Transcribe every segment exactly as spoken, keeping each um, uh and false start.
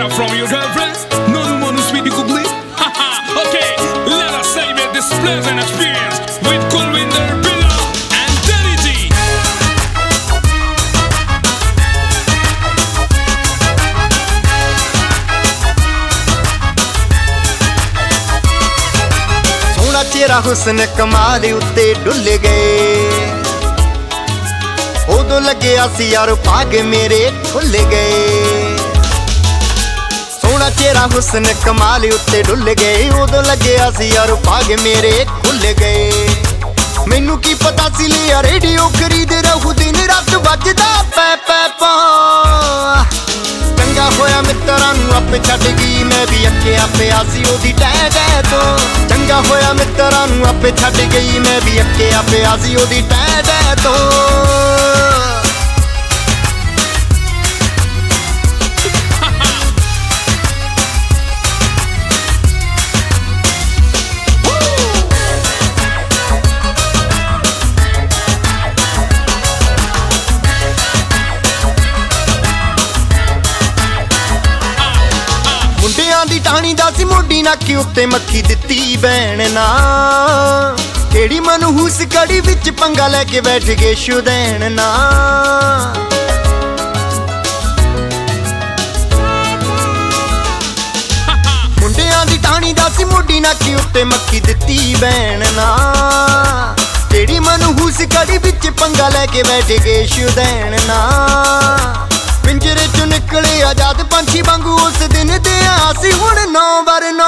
Get up from your girlfriend. No no more no sweet you could bleed. Okay, let us celebrate this pleasant experience with Kulwinder Billa and Danny G. सोना चेहरा हुस्न कमाल उत्ते डुल गए उदों लग्या सी यार भाग मेरे खुल गए। सोना चेहरा हुस्न कमाल उत्ते डुल गए उदों लग्या सी यार भाग मेरे खुल गए। मैनू की पता सी लिया रेडियो खरीद रहू दिन रात बजदा पै पै पा। चंगा होया मित्रां नू आपे छड्ड गई मैं भी अक्किया पिया सी ओदी टै टै तो। चंगा होया मित्रां नू आपे छड्ड गई मैं भी अक्किया पिया सी ओदी टै टै तो। मुंडियां दी टाणी दा सी मोडी नाकी उत्ते मक्खी दित्ती बैन ना। केड़ी मनहूस कड़ी विच पंगा लैके बैठ गए शुदैन ना। मुंडियां दी टाणी दा सी मोडी नाकी उत्ते मक्खी दित्ती बैन ना। केड़ी मनहूस कड़ी विच पंगा लैके बैठ गए शुदैन ना। पिंजरे चो निकले आजाद पंछी वांगू उस दिन दे आसी हुण नौ बर नौ।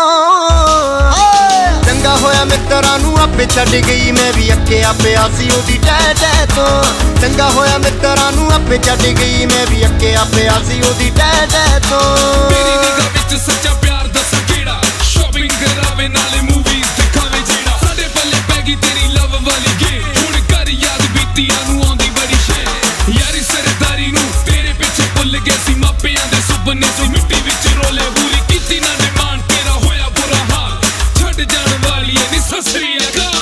चंगा होया मित्रां नू आपे छड्ड गई मैं भी अक्किया पिया सी ओदी टै टै तो। चंगा होया मित्रां नू आपे छड्ड गई मैं भी अक्किया पिया सी ओदी टै टै तो। तेरी निगाह विच सच्चा प्यार दस केड़ा शॉपिंग करावे नाले मूवीज दिखावे जेड़ा। साडे पल्ले पै गई तेरी लव वाली गेम हुण कर याद बीतियां नू आउंदी बड़ी शे। यारी सरदारी नू तेरे पिछे भुल गए सी मापियां दे सुपने सो मिट्टी विच रोले पूरी कीती ना ने मान तेरा होया बुरा हाल छड्ड जाण वाली नी ससरी अकाल।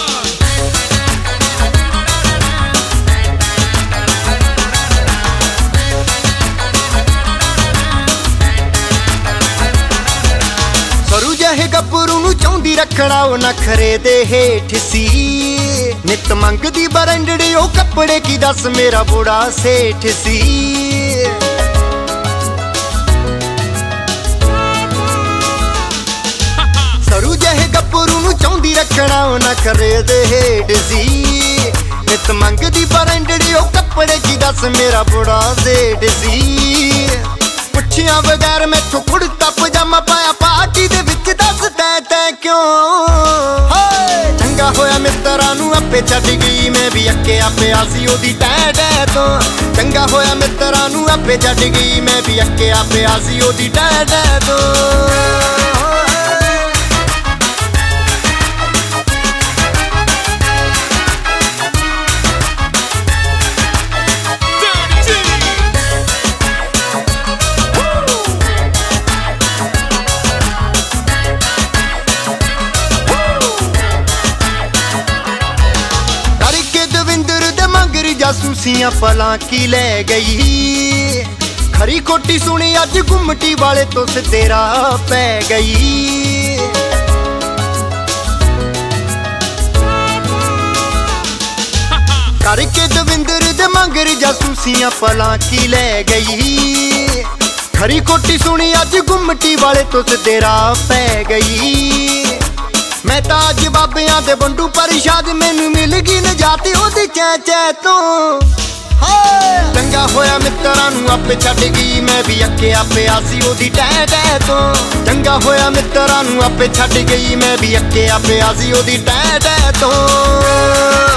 सरू जहे गब्बरू नू चाहुंदी रखना ओ नखरे दे हेठ सी। नित मंगदी बरंडड़ी ओ कपड़े की दस मेरा बुढ़ा सेठ सी। सरू जहे गब्बरू नू चाहुंदी रखना ओ नखरे दे हेठ सी। नित मंगदी बरंडड़ी ओ कपड़े की दस मेरा बुढ़ा सेठ सी। पुछिया बगैर मैथों कुड़ता पजामा पाया पार्टी दे विच दस तै तै क्यों। चंगा होया मित्रां नू आपे छड्ड गई मैं भी अक्किया पिया सी ओदी टै टै तो। चंगा होया मित्रां नू आपे छड्ड गई मैं भी अक्किया पिया सी ओदी टै टै तो। जासूसियां पलां की लै गई खरी खोटी सुनी अज गुमटी वाले तो से तेरा पै गई। करके दविंदर दे मंगर जासूसियां पलां की लै गई खरी खोटी सुनी अज गुमटी वाले तो से तेरा पै गई। मैं ताज बाबियां दे बंडू परिशाद मैनू मिल गई नजाती ओदी चै चै तो। चंगा होया मित्रां नू आपे छड्ड गई मैं भी अक्किया पिया सी ओदी टै टै तो। चंगा होया मित्रां नू आपे छड्ड गई मैं भी अक्किया पिया सी ओदी टै टै तो।